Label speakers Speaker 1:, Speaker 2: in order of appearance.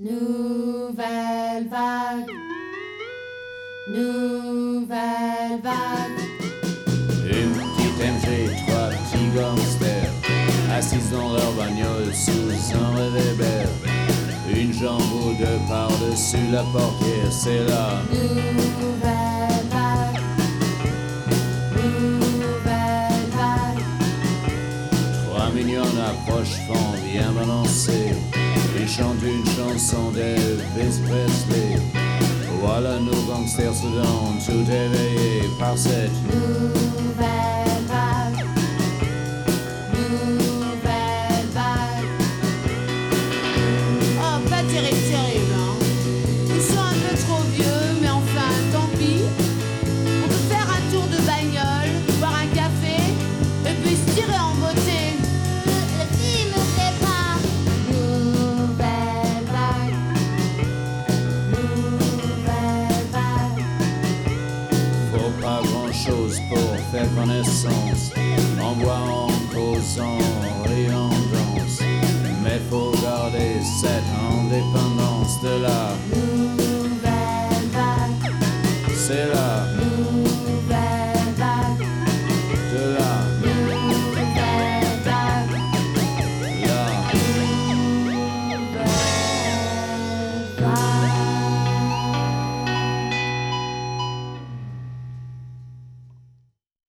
Speaker 1: Nouvelle vague, nouvelle vague.
Speaker 2: Une petite MG, trois petits gangsters, assis dans leur bagnole sous un réverbère. Une jambe ou deux par-dessus la portière, c'est la
Speaker 1: Nouvelle vague, nouvelle vague.
Speaker 2: 3 millions d'approches font bien balancer. Ils chantent une chanson d'Elvis Presley. Voilà nos gangsters Soudan, tout éveillés par cette
Speaker 1: Nouvelle vague, nouvelle vague.
Speaker 3: Oh, pas terrible, hein. Ils sont un peu trop vieux, mais enfin, tant pis. On peut faire un tour de bagnole, boire un café, et puis se tirer en beauté.
Speaker 4: La fille me plaît pas.
Speaker 1: Nouvelle vague, nouvelle vague.
Speaker 2: faut pas grand-chose pour faire connaissance. En boit, en causant, en riant, en danse. Mais faut garder cette indépendance de la
Speaker 1: Nouvelle vague,
Speaker 2: c'est la